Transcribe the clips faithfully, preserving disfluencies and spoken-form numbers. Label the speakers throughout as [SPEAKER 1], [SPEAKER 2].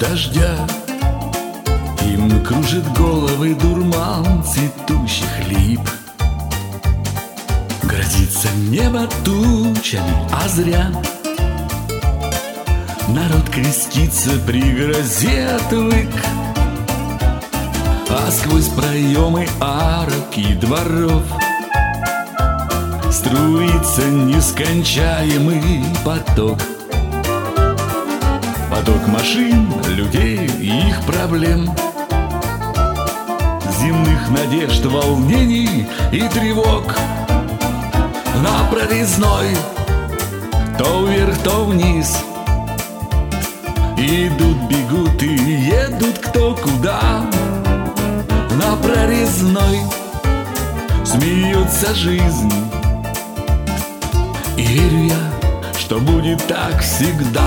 [SPEAKER 1] дождя. Им кружит головы дурман цветущих лип. Грозится небо тучами, а зря. Народ крестится при грозе отвык, а сквозь проемы арок и дворов струится нескончаемый поток. Поток машин, людей и их проблем, земных надежд, волнений и тревог. На прорезной то вверх, то вниз идут, бегут и едут кто куда. На прорезной смеется жизнь, и верю я, что будет так всегда.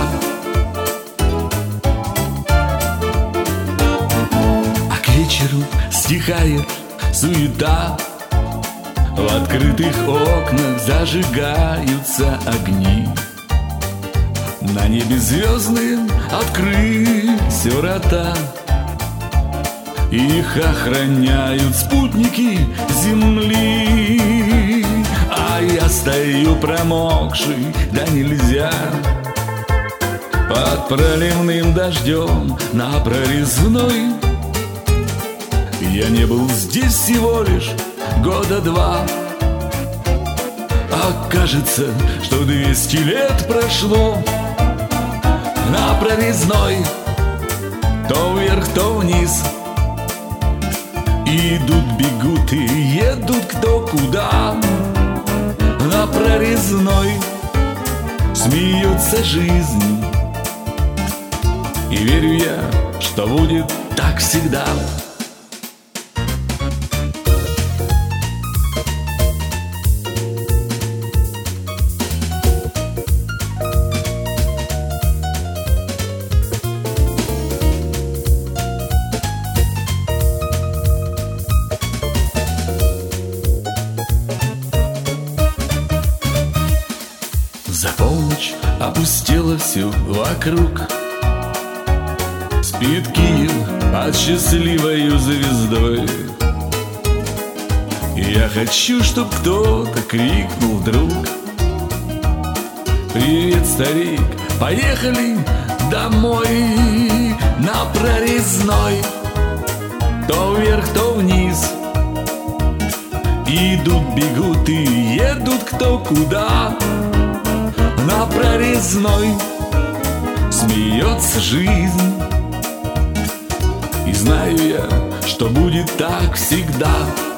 [SPEAKER 1] А к вечеру стихает суета, в открытых окнах зажигаются огни. На небе звездные открылись врата, их охраняют спутники земли. А я стою промокший, да нельзя, под проливным дождем на прорезной. Я не был здесь всего лишь года два, а кажется, что двести лет прошло. На прорезной то вверх, то вниз идут, бегут и едут кто куда. На прорезной смеется жизнь, и верю я, что будет так всегда. За полночь опустело все вокруг, спит Киев под счастливою звездой. И я хочу, чтоб кто-то крикнул вдруг: привет, старик, поехали домой. На прорезной то вверх, то вниз идут, бегут и едут кто куда. На прорезной смеется жизнь, и знаю я, что будет так всегда.